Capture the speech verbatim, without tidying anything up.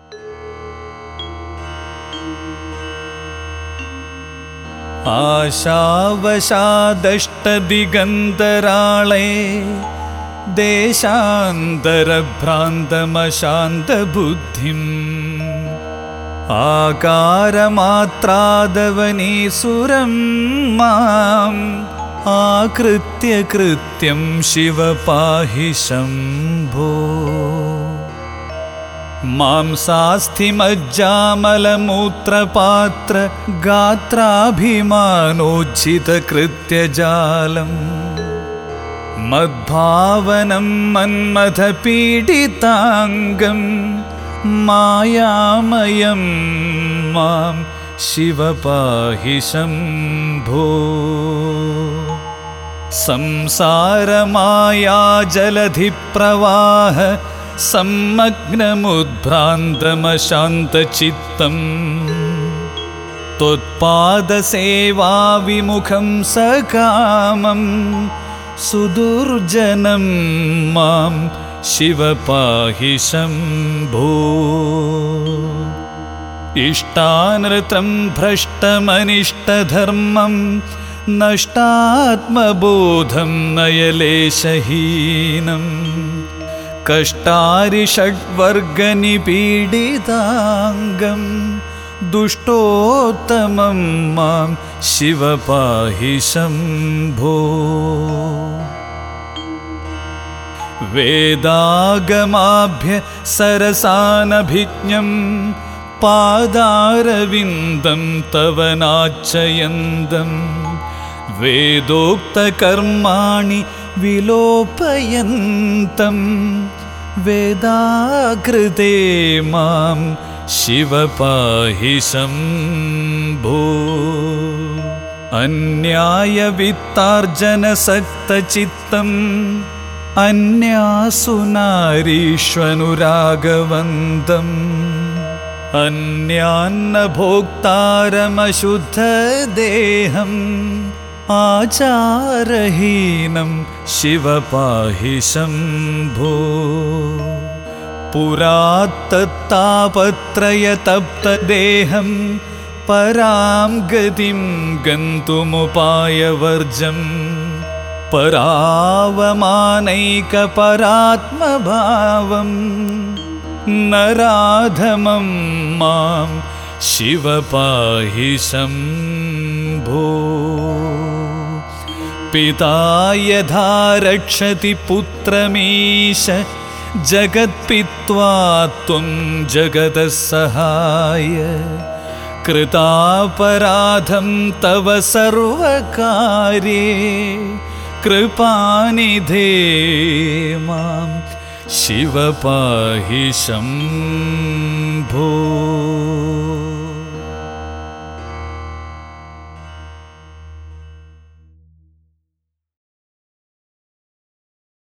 ആശാവശാദഷ്ടദിഗന്തരാളേ ദേശാന്തരഭ്രാന്തമശാന്തബുദ്ധിം ആകാരമാത്രാദവനീസുരം മാം ആകൃത്യ കൃത്യം ശിവ പാഹി ശംഭോ. മാംസാസ്ഥിമജ്ജാമലമൂത്രപാത്ര ഗാത്രാഭിമാനോജ്ജിതകൃത്യജാലം മദ്ഭാവനം മന്മഥപീഡിതാംഗം മായാമയം മാം ശിവ പാഹി ശംഭോ. സംസാരമായാജലധിപ്രവാഹ സമ്മഗ്നമുദ്ഭ്രാന്തമശാന്തചിത്തം ത്വത്പാദസേവാവിമുഖം സകാമം സുദുർജനം മാം ശിവ പാഹി ശംഭോ. ഇഷ്ടാനൃതം ഭ്രഷ്ടമനിഷ്ടധർമ്മം നഷ്ടാത്മബോധം നയലേശഹീനം കഷ്ടാരിഷഡ്വർഗനിപീഡിതാംഗം ദുഷ്ടോത്തമം മാം ശിവ പാഹി ശംഭോ. വേദാഗമാഭ്യ സരസാനഭിജ്ഞം പാദാരവിന്ദം തവ നാച്ചയന്തം വേദോക്തകർമാണി വിലോപയന്തം വേദാകൃതേ മാം ശിവ പാഹി ശംഭോ. അന്യായവിത്താർജനസക്തചിത്തം അന്യാസുനാരീഷ്വനുരാഗവന്തം അന്യാന്നഭോക്താരമശുദ്ധദേഹം ആചാരഹീനം ശിവ പാഹി ശംഭോ. പുരാത്തത്താപത്രയതപ്തദേഹം പരാം ഗതിം ഗന്തുമുപായവർജം പരാവമാനൈകപരാത്മഭാവം നരാധമം മാം ശിവ പാഹി ശംഭോ. പിതാ യഥാ രക്ഷതി പുത്രമീശ ജഗത്പിത്വാ ത്വം ജഗതഃ സഹായ കൃതാപരാധം തവ സർവകാര്യേ കൃപാനിധേ മാം ശിവ പാഹി ശംഭോ.